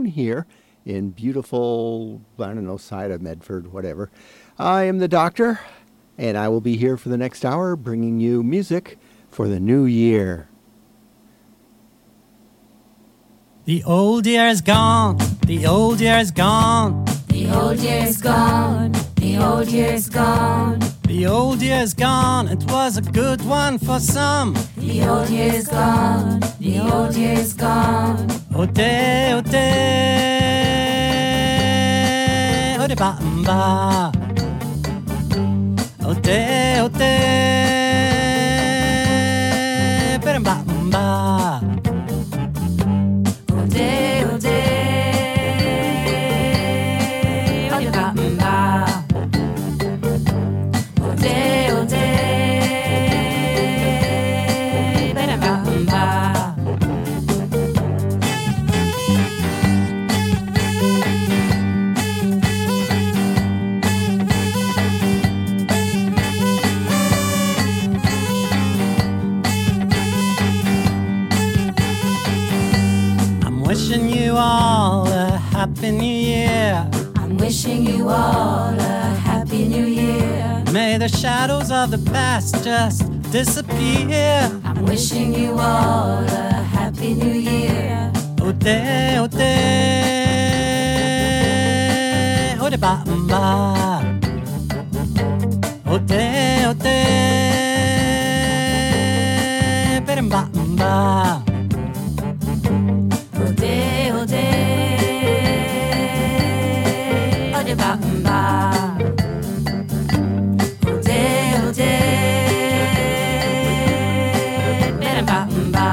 here in beautiful, I don't know, side of Medford, whatever. I am the doctor, and I will be here for the next hour bringing you music for the new year. The old year is gone, the old year is gone. The old year is gone, the old year is gone. The old year is gone, it was a good one for some. The old year is gone, the old year is gone. Ode, ode, ode ba-mba. Ode, ode, ba-mba. Ode, ode, ode ba-mba. Ode, ode, ba-mba. Wishing you all a happy new year. I'm wishing you all a happy new year. May the shadows of the past just disappear. I'm wishing you all a happy new year. Ode, ode, ode ba-mba. Ode, ode, ba-mba. Ode, ode, ode ba-mba. Ode, ode, ba-mba.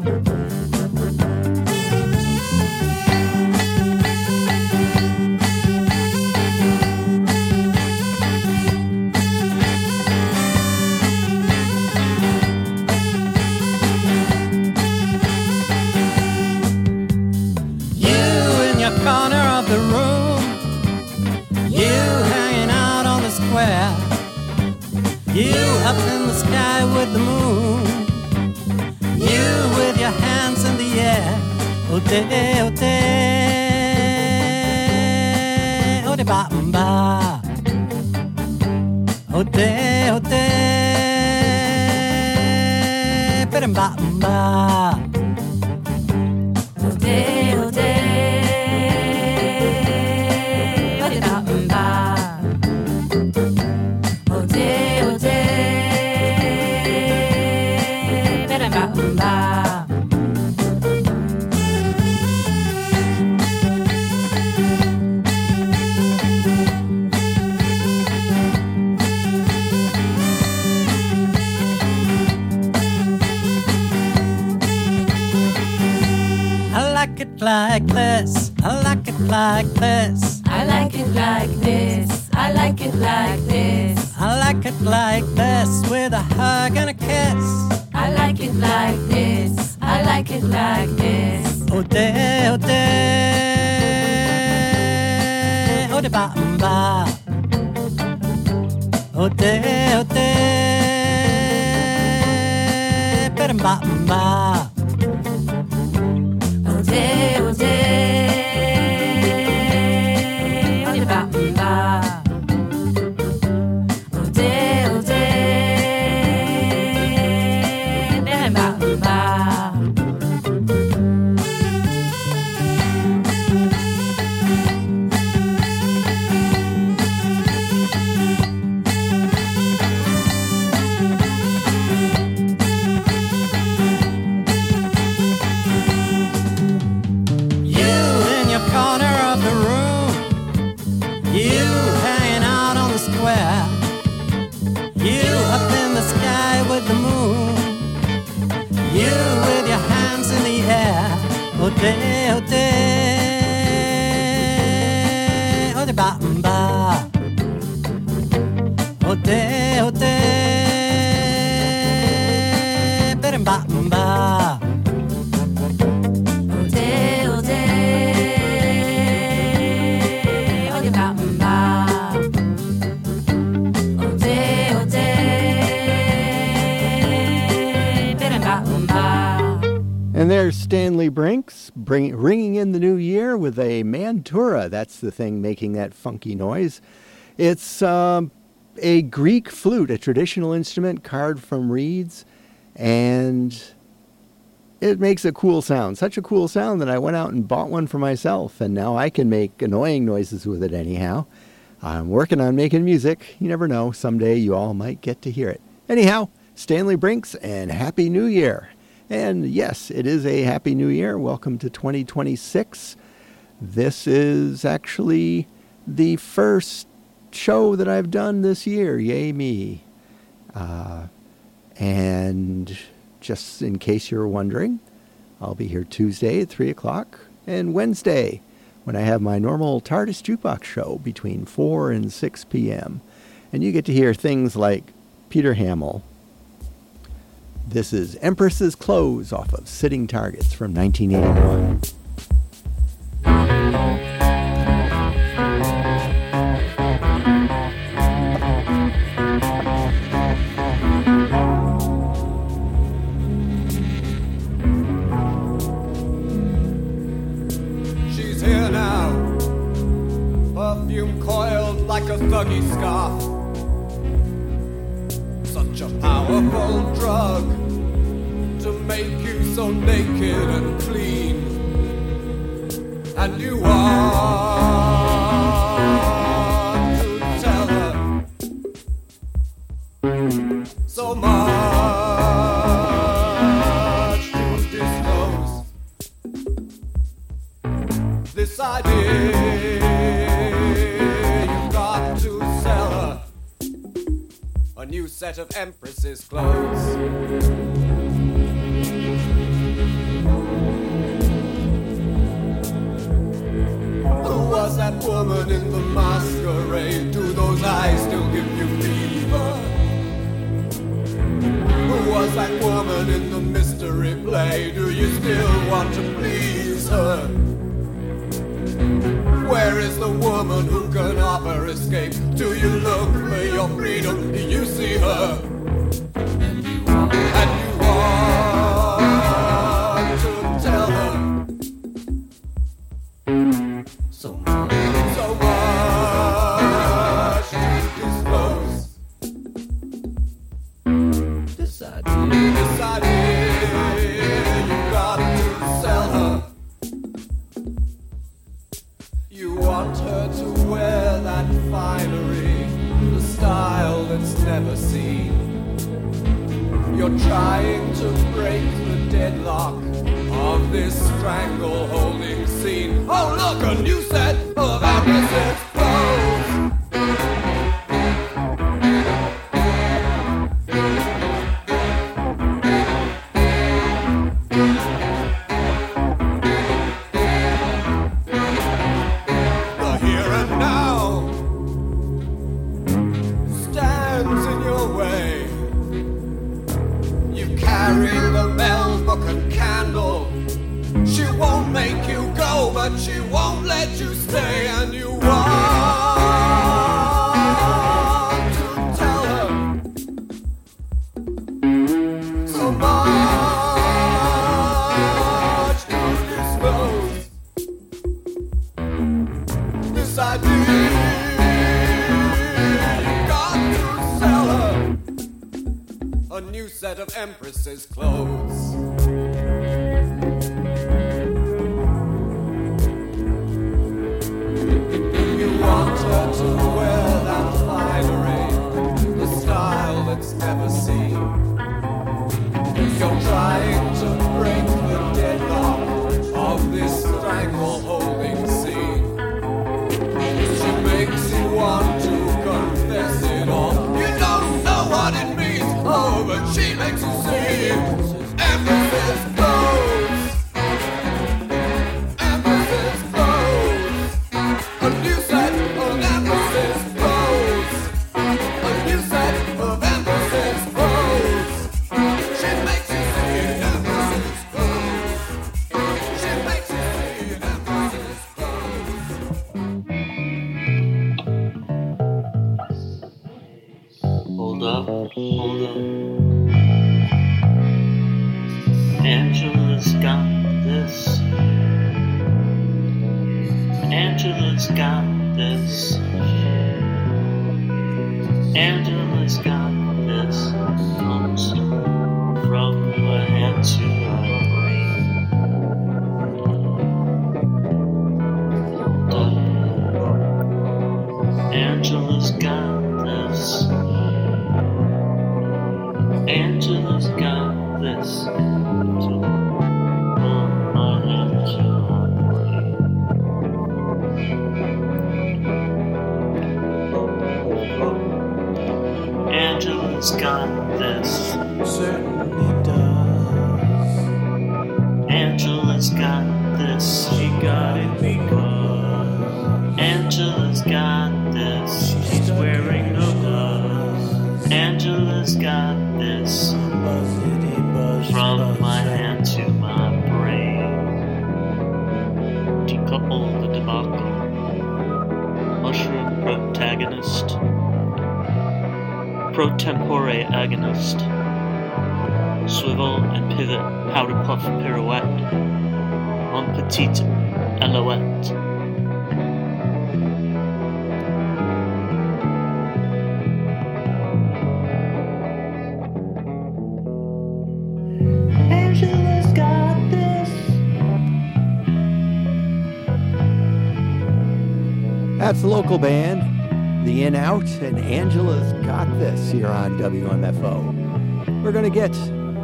Corner of the room, you hanging out on the square, you up in the sky with the moon, you with your hands in the air. Ode, ode, ode ba-mba. Ode, ode, ba-mba. Ode, ode, like this, I like it like this. I like it like this, I like it like this. I like it like this, with a hug and a kiss. I like it like this, I like it like this. Ode, ode, ode ba-mba. Ode, ode, ba-mba. Ode, ode, ode ba-mba. Ode, ode, ba-mba. Stanley Brinks, ringing in the new year with a Mantura. That's the thing making that funky noise. It's a Greek flute, a traditional instrument carved from reeds, and it makes a cool sound. Such a cool sound that I went out and bought one for myself, and now I can make annoying noises with it anyhow. I'm working on making music. You never know. Someday you all might get to hear it. Anyhow, Stanley Brinks, and Happy New Year. And yes, it is a Happy New Year. Welcome to 2026. This is actually the first show that I've done this year. Yay me. And just in case you're wondering, I'll be here Tuesday at 3 o'clock and Wednesday when I have my normal TARDIS Jukebox show between 4 and 6 p.m. And you get to hear things like Peter Hamill. This is Empress's Clothes off of Sitting Targets from 1981. She's here now, perfume coiled like a thuggy scarf. Such a powerful drug to make you so naked and clean. And you want to tell her so much to disclose. This idea you've got to sell her a new set of Empress's clothes. Who was that woman in the masquerade? Do those eyes still give you fever? Who was that woman in the mystery play? Do you still want to please her? Where is the woman who can offer escape? Do you look for your freedom? Do you see her? And you want to tell her so much to disclose. This idea you've got to sell her. You want her to wear that finery, the style that's never seen. You're trying to break the deadlock of this strangle-holding scene. Oh look, a new set of Empress's clothes. But she won't let you stay, and you want to tell her so much to disclose. This idea you've got to sell her a new set of Empress's clothes. Want her to wear that finery, the style that's never seen. You're trying to break the deadlock of this strangle-holding scene. She makes you want to confess it all. You don't know what it means, oh, but she makes you see Empress's clothes. Empress's clothes. A new set of Empress's clothes. A new set of Empress's clothes. She makes you see Empress's clothes. She makes you see Empress's clothes. Hold up. Angela's got this Angela's got this. Angela's got this. Comes from her head to her brain. Angela's got this. Angela's got this. From my head to her brain. Angela's got this. Certainly does. Angela's got this. She got it because Angela's got this. she's wearing no gloves. Angela's got this. Buzzity buzz. From buzz, my buzz. hand to my brain. Decouple the debacle. Mushroom protagonist. Pro tempore agonist. Swivel and pivot powder puff pirouette. Mon petite alouette. Angela's got this. That's the local band, The In Out, and Angela's Got This here on WMFO. We're going to get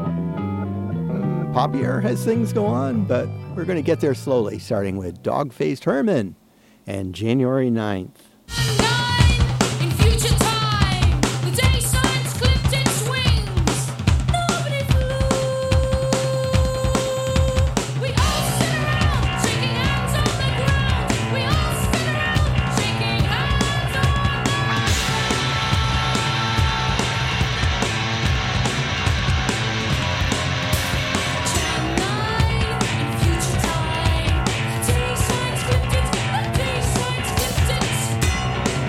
poppier as things go on, but we're going to get there slowly, starting with Dog-Faced Herman and January 9th. In future time, the day signs clipped its wings. Nobody flew. We all sit around, shaking hands on the ground. We all sit around, shaking hands on the ground. In future time, the day signs clipped its.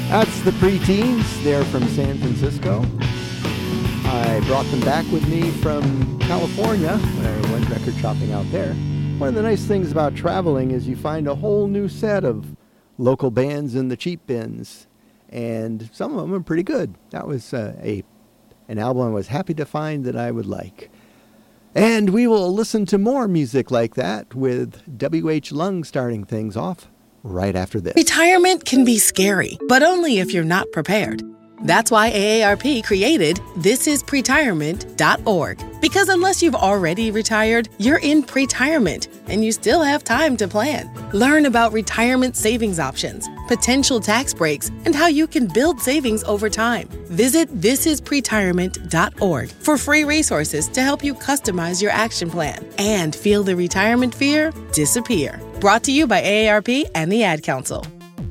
That's the Preteens. They're from San Francisco. I brought them back with me from California when I went record shopping out there. One of the nice things about traveling is you find a whole new set of local bands in the cheap bins, and some of them are pretty good. That was an album I was happy to find that I would like. And we will listen to more music like that with W.H. Lung starting things off right after this. Retirement can be scary, but only if you're not prepared. That's why AARP created thisispretirement.org. Because unless you've already retired, you're in pretirement, and you still have time to plan. Learn about retirement savings options, potential tax breaks, and how you can build savings over time. Visit thisispretirement.org for free resources to help you customize your action plan and feel the retirement fear disappear. Brought to you by AARP and the Ad Council.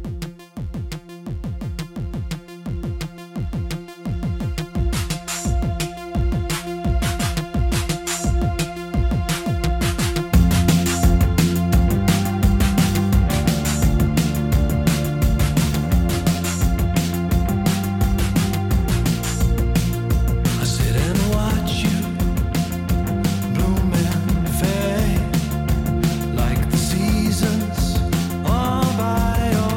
I sit and watch you bloom and fade like the seasons all by your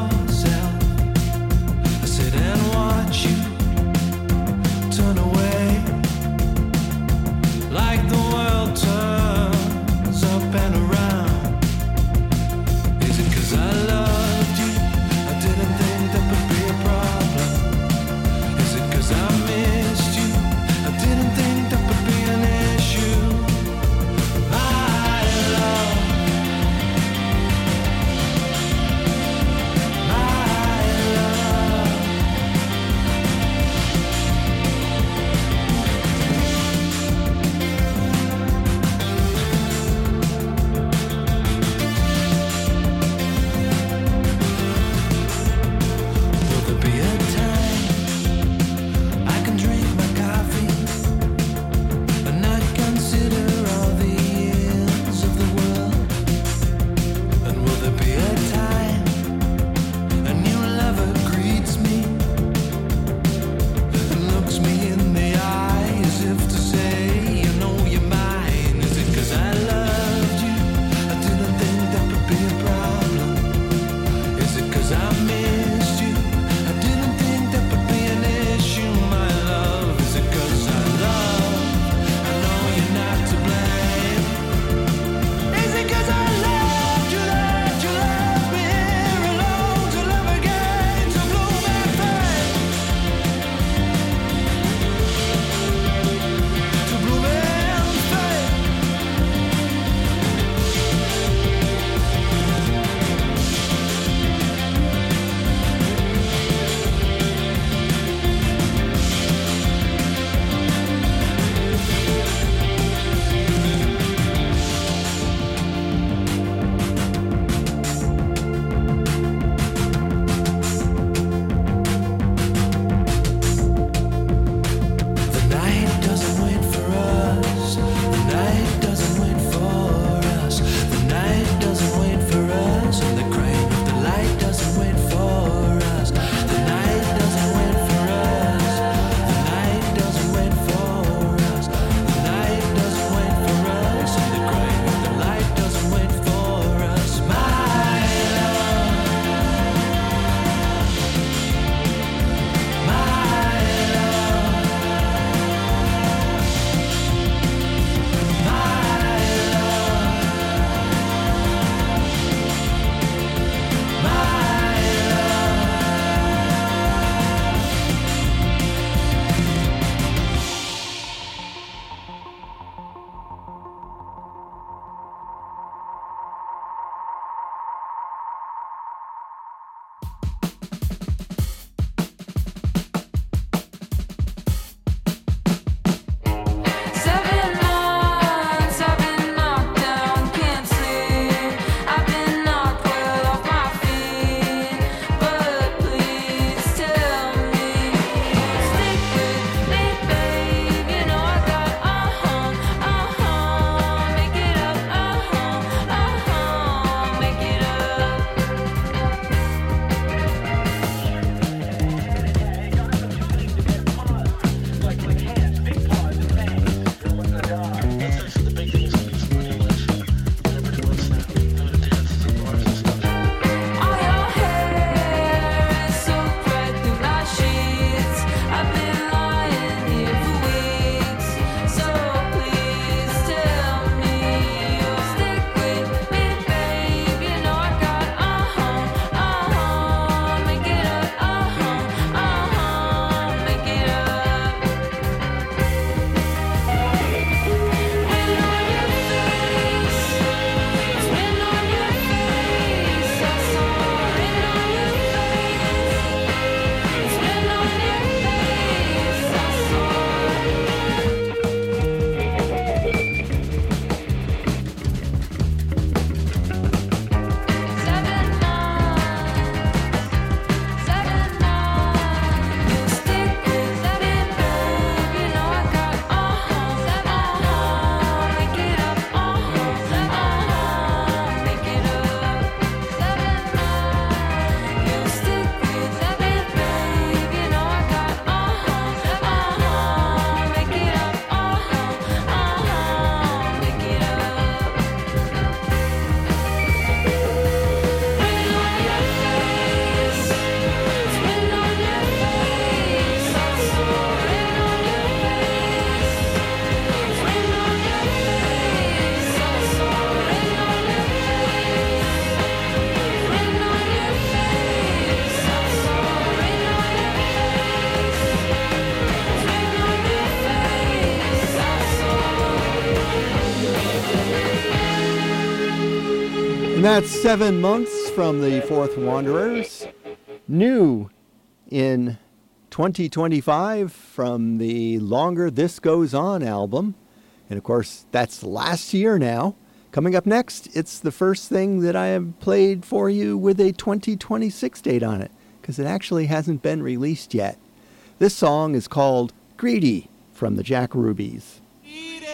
And that's 7 months from the Fourth Wanderers. New in 2025 from the Longer This Goes On album. And of course, that's last year now. Coming up next, it's the first thing that I have played for you with a 2026 date on it, because it actually hasn't been released yet. This song is called Greedy from the Jack Rubies. Greedy,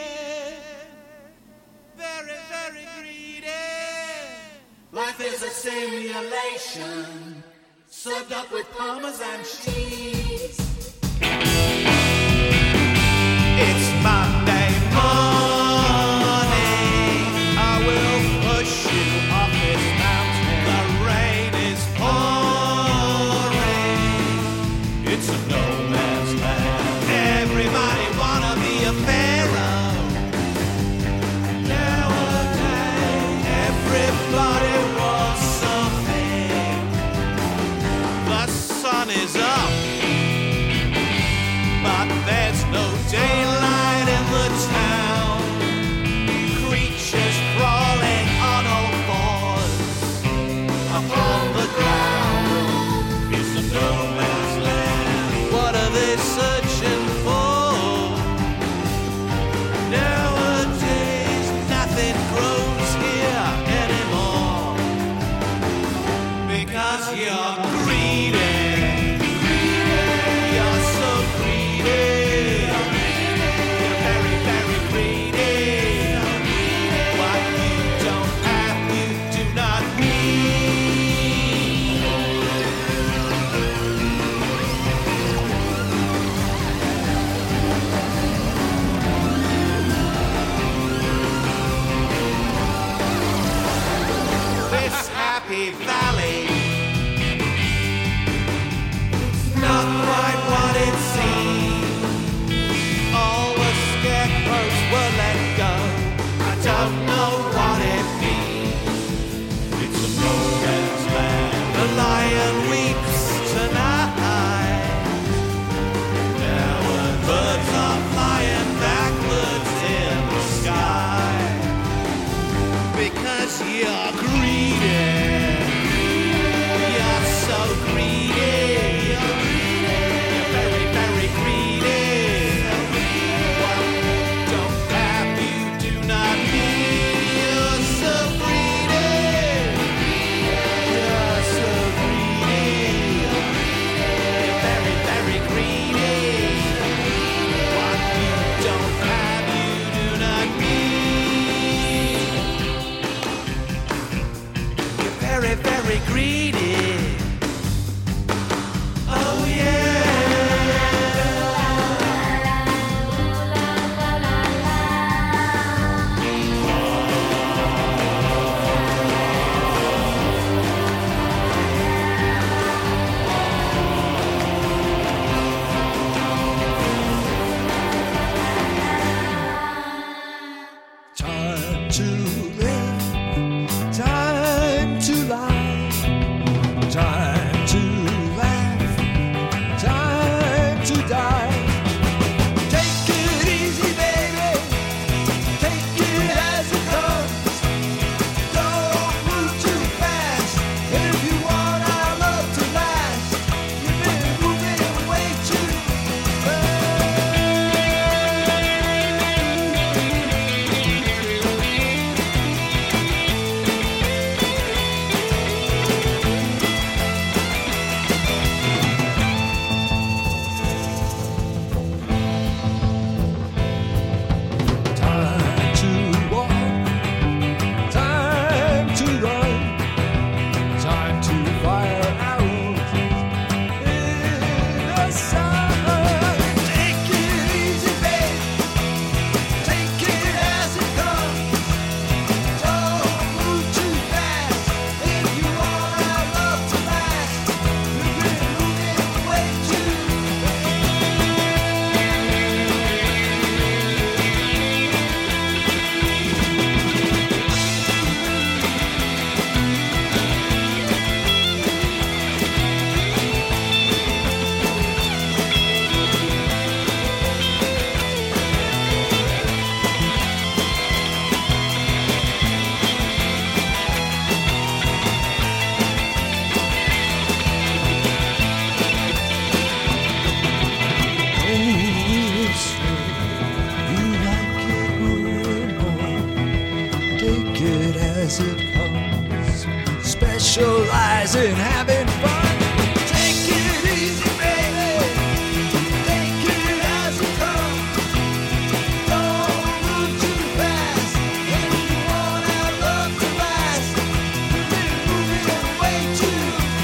very, very greedy. Life is a simulation, served up with Parmesan cheese. It's Monday morning, I will push you off this mountain. The rain is pouring, it's a no man's land. Everybody wanna be a pharaoh. Nowadays, everybody wants something. The sun is up, but there's no daylight in the town. Creatures crawling on all fours upon the ground. It's a no man's land. What are they searching for? Nowadays, nothing grows here anymore, because you're greedy. You're so greedy. You're very, very greedy. What you don't have, you do not need. This happy valley, not quite what it seemed. All the scarecrows were let go. I don't know what it means. It's a no man's land. The lion weeps tonight. Now the birds are flying backwards in the sky, because you're greedy. You're so greedy. You're very, very greedy. What you don't have, you do not need. You're so greedy. You're so greedy. You're very, very greedy. What you don't have, you do not need. You're very, very greedy. Oh yeah. Time to live, time to lie, time specializing, having fun. Take it easy, baby. Take it as it comes. Don't move too fast. If you want our love to last, you've been moving way too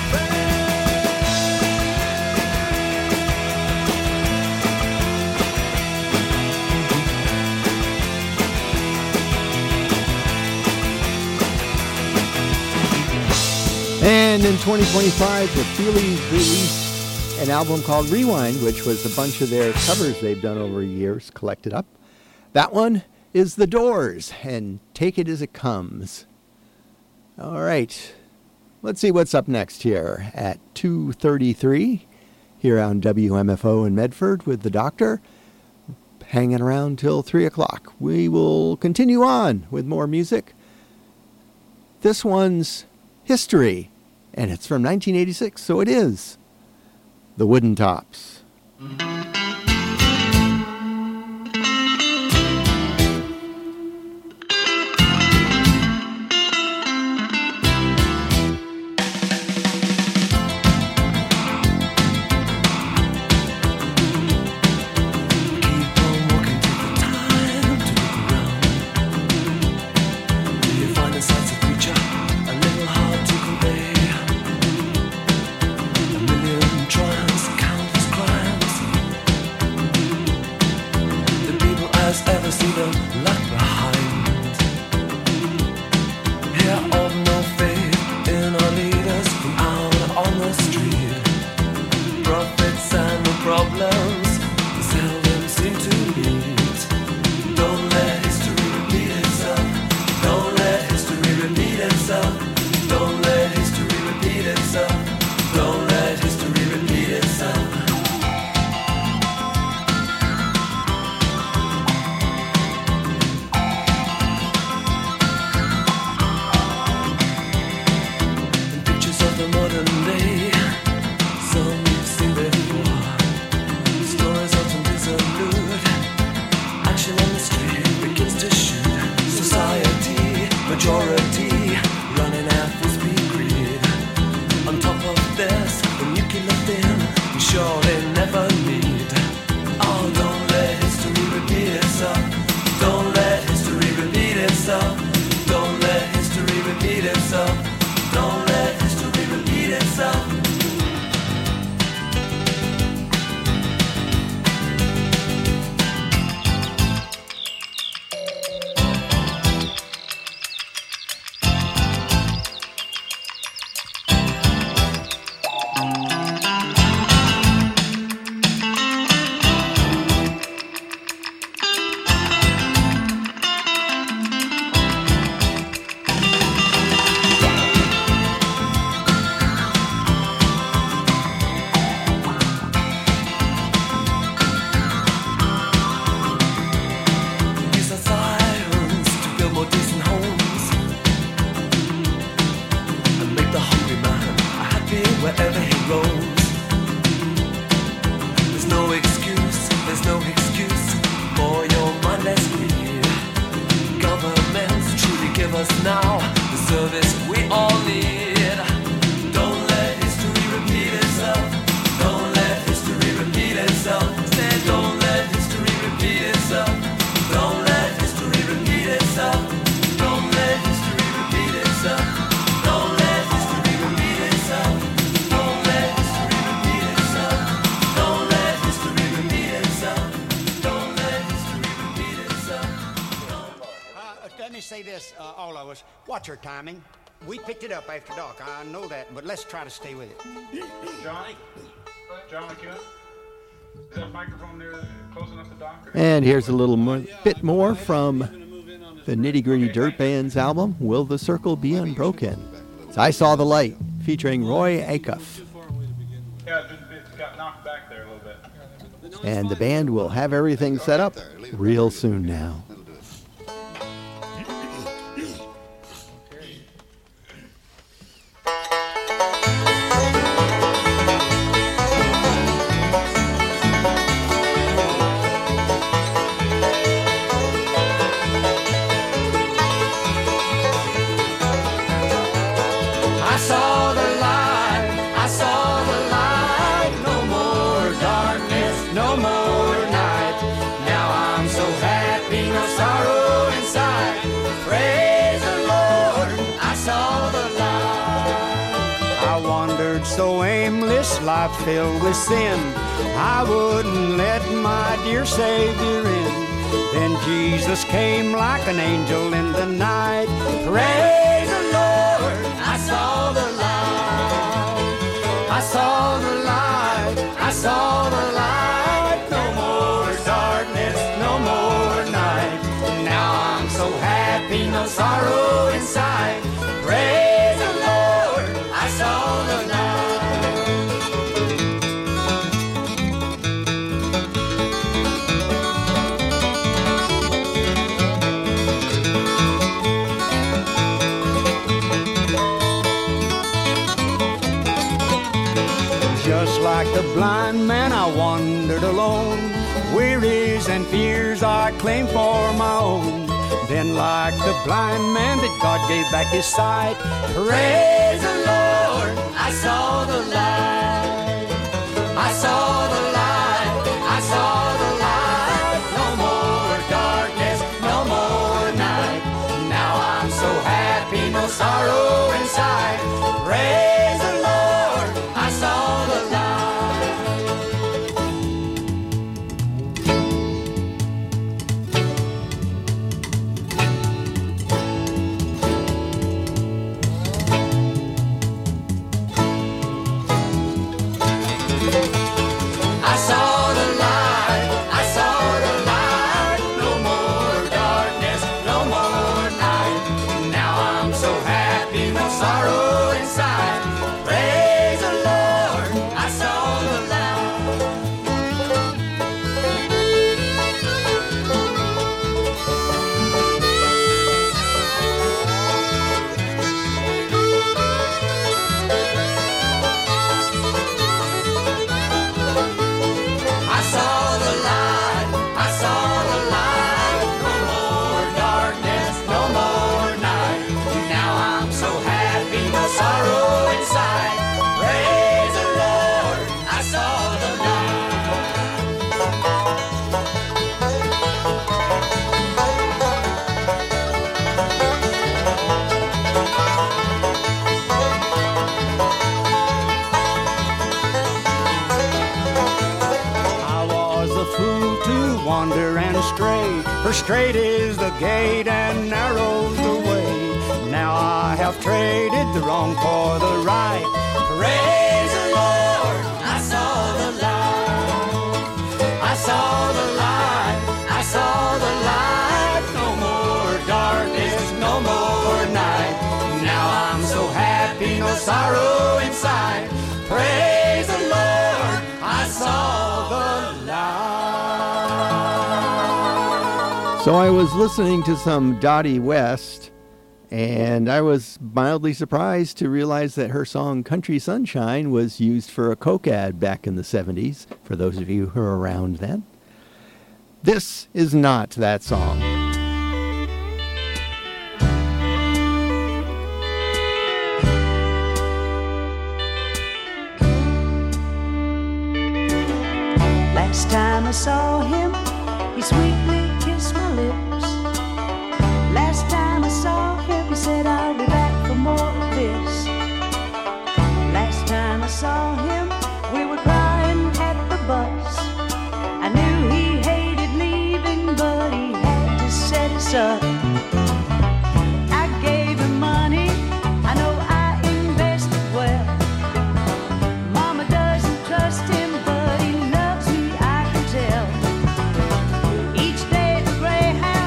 And in 2025, the Feelies released an album called Rewind, which was a bunch of their covers they've done over years collected up. That one is The Doors, and Take It As It Comes. All right, let's see what's up next here at 2:33 here on WMFO in Medford with the Doctor, hanging around till 3 o'clock. We will continue on with more music. This one's History, and it's from 1986, so it is The Wooden Tops. Watch our timing. We picked it up after dark. I know that, but let's try to stay with it. Johnny, can is that microphone there close enough to Doc? And here's a little bit more from the Nitty Gritty Dirt Band's album, Will the Circle Be Unbroken? It's I Saw the Light, featuring Roy Acuff. Yeah, it got knocked back there a little bit. And the band will have everything set up real soon now. I saw saw the light, I saw the light. No more darkness, no more night. Now I'm so happy, no sorrow inside. Praise the Lord, I saw the light. I wandered so aimless, life filled with sin. I wouldn't let my dear Savior in. Then Jesus came like an angel in the night. Praise the Lord, I saw the light. I saw the light, I saw the light. No more darkness, no more night. Now I'm so happy, no sorrow inside. Praise the Lord, I saw the light. Just like the blind man, I wandered alone. Wearies and fears I claimed for my own. Then like the blind man that God gave back his sight. Praise the Lord, I saw the light. I saw the light, I saw the light. No more darkness, no more night. Now I'm so happy, no sorrow inside. Praise the Lord, I saw the light. I saw the light, I saw the light. No more darkness, no more night. Now I'm so happy, no sorrow inside. Praise the Lord, I saw the light. I saw the light, I saw the light. No more darkness, no more night. Now I'm so happy, no sorrow inside. Praise the Lord, I saw the I was a fool to wander and stray, for straight is the gate and narrow's the way. Now I have traded the wrong for the right. Praise the Lord, I saw the light. I saw the light, I saw the light. No more darkness, no more night. Now I'm so happy, no sorrow inside. Praise the Lord, I saw the light. So I was listening to some Dottie West, and I was mildly surprised to realize that her song Country Sunshine was used for a Coke ad back in the 70s, for those of you who were around then. This is not that song. Last time I saw him, he sweetly kissed my lips. Last time I saw him, he said, I'll be back for more of this. Last time I saw him, we were crying at the bus. I knew he hated leaving, but he had to set us up. I gave him money, I know I invested well. Mama doesn't trust him, but he loves me, I can tell. Each day the Greyhound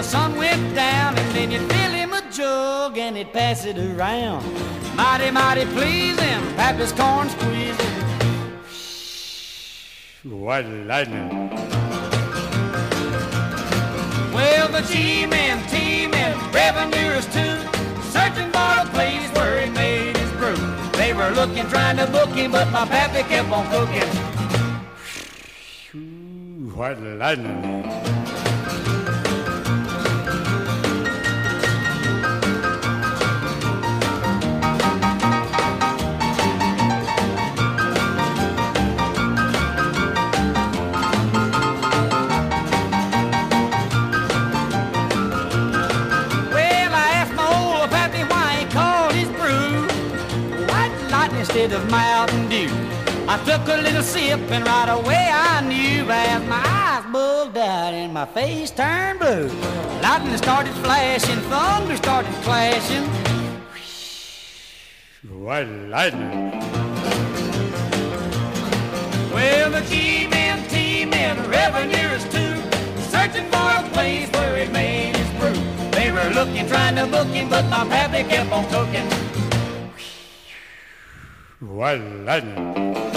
the sun went down, and then you'd fill him a jug and he'd pass it around. Mighty, mighty pleasing, Pappy's corn squeezing. White lightning. Well, the G-men, T-men, revenuers too, searching for a place where he made his brew. They were looking, trying to book him, but my pappy kept on cooking. White lightning. Instead of Mountain Dew, I took a little sip and right away I knew, as my eyes bugged out and my face turned blue. Lightning started flashing, thunder started clashing. White lightning. Well, the G-men, T-men, revenuers too, searching for a place where he made his brew. They were looking, trying to book him, but my pappy kept on cooking. White lightning.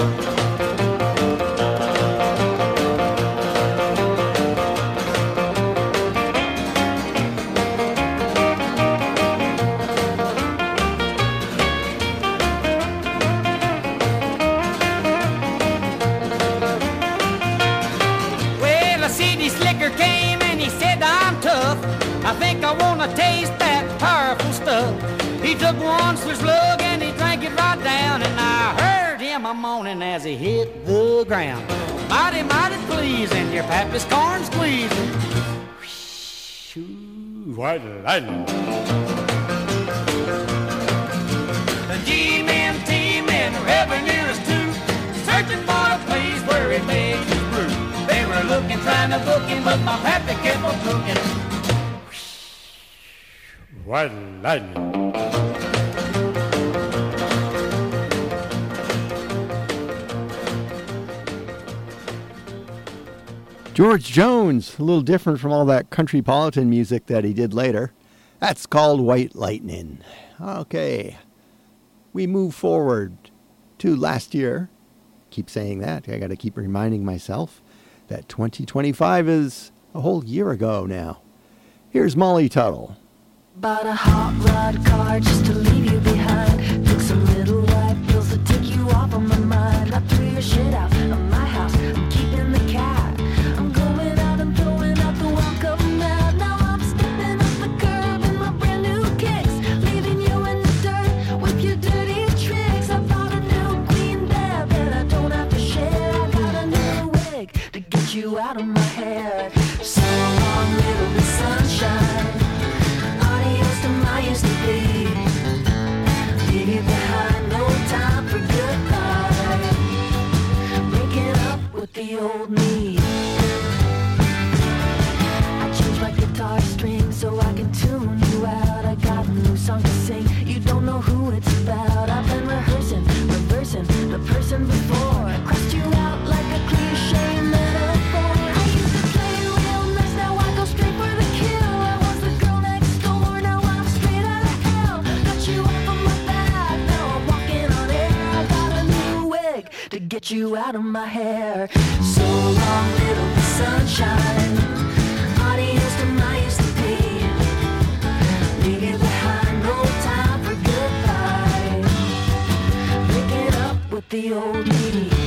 Well, a city slicker came and he said, I'm tough. I think I want to taste that powerful stuff. He took one swig slug and he drank it right down, and I heard him a moaning as he hit the ground. Mighty, mighty pleasing, your pappy's corn squeezing. White lightning. The G-men, T-men, revenuers too, searching for a place where he made his brew. They were looking, trying to book him, but my pappy kept on cooking. White lightning. George Jones, a little different from all that countrypolitan music that he did later. That's called White Lightning. Okay, we move forward to last year. Keep saying that. I got to keep reminding myself that 2025 is a whole year ago now. Here's Molly Tuttle. Bought a hot rod car just to leave you behind. Took some little white pills to take you off of my mind. I threw your shit out of my house. I'm keeping the cat. I'm going out and throwing out the welcome mat. Now I'm stepping up the curb in my brand new kicks, leaving you in the dirt with your dirty tricks. I bought a new queen bed that I don't have to share. I got a new wig to get you out of my hair. So long, little Miss Sunshine. Adios to my used to be. Leave you behind, no time for goodbye. Breaking up with the old me. I changed my guitar string so I can tune you out. I got a new song to sing, you don't know who it's about. I've been rehearsing, reversing the person before. I crossed you out like a cliche metaphor. I used to play real nice, now I go straight for the kill. I was the girl next door, now I'm straight out of hell. Got you off of my back, now I'm walking on air. I got a new wig to get you out of my hair. So long, little Miss Sunshine. Adios to my used to be. Leave you behind, no time for goodbye. Breaking up with the old me.